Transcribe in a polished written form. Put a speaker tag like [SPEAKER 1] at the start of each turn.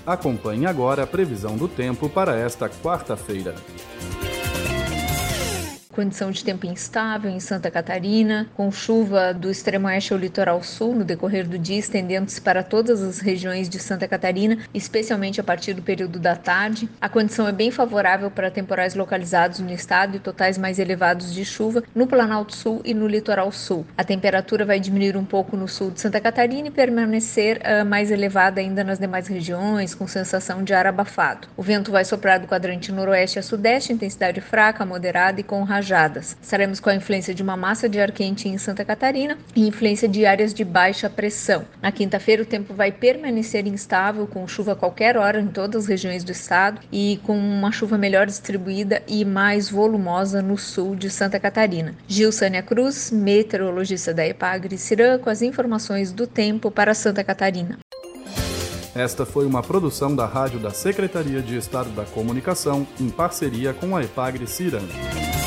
[SPEAKER 1] Acompanhe agora a previsão do tempo para esta quarta-feira.
[SPEAKER 2] Condição de tempo instável em Santa Catarina, com chuva do extremo oeste ao litoral sul no decorrer do dia, estendendo-se para todas as regiões de Santa Catarina, especialmente a partir do período da tarde. A condição é bem favorável para temporais localizados no estado e totais mais elevados de chuva no Planalto Sul e no litoral sul. A temperatura vai diminuir um pouco no sul de Santa Catarina e permanecer mais elevada ainda nas demais regiões, com sensação de ar abafado. O vento vai soprar do quadrante noroeste a sudeste, intensidade fraca, moderada e com rajadas. Estaremos com a influência de uma massa de ar quente em Santa Catarina e influência de áreas de baixa pressão. Na quinta-feira, o tempo vai permanecer instável, com chuva a qualquer hora em todas as regiões do estado e com uma chuva melhor distribuída e mais volumosa no sul de Santa Catarina. Gilsânia Cruz, meteorologista da Epagre-Cirã, com as informações do tempo para Santa Catarina.
[SPEAKER 1] Esta foi uma produção da Rádio da Secretaria de Estado da Comunicação, em parceria com a Epagre-Cirã.